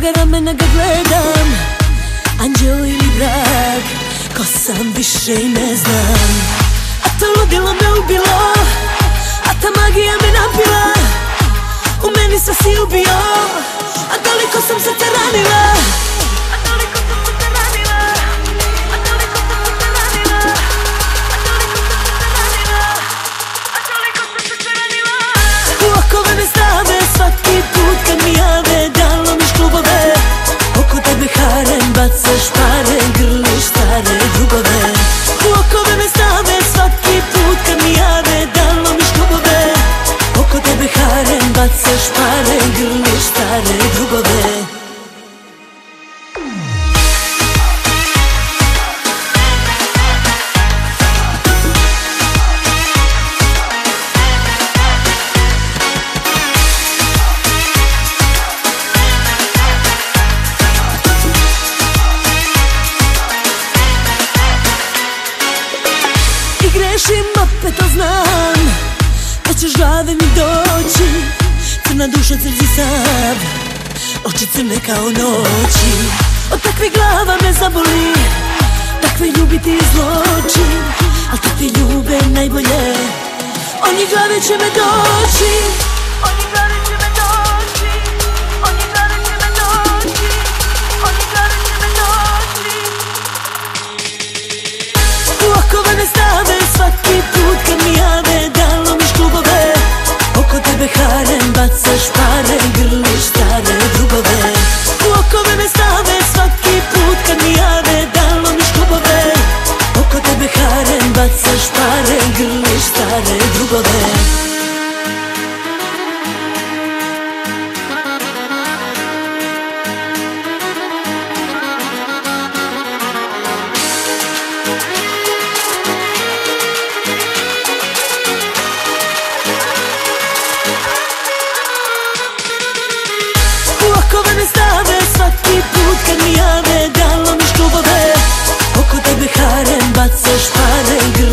koga ramena ga gledam, anđeo ili vrag, ko sam više i ne znam. A to ludilo me ubilo, a ta magija me napila, u meni sve si ubio, a toliko sam srce ranila. Okove me stave svaki put kad mi jave da lomiš klubove, oko tebe harem, bacaš pare, grliš stare drugove. U okove me stave svaki put kad mi jave da lomiš klubove, oko tebe harem, bacaš pare, grliš stare drugove. Grešim, opet to znam, da ćeš glave mi doći, crna duša, crzi sav, oči crne kao noći. Od takvih glava me zaboli, takve ljubiti je zločin, al takvi ljube najbolje, oni glave će me doći. Oni glave će me doći, oni glave će me doći, oni glave će me doći. U okove me stave svaki put kad mi jave da lomiš klubove, oko tebe harem, bacaš pare, grliš stare drugove. U okove me stave svaki put kad mi jave da lomiš klubove, oko tebe harem, bacaš pare, grliš stare drugove. Okove me stave svaki put kad mi jave da lomiš klubove, oko tebe harem, bacaš pare, grliš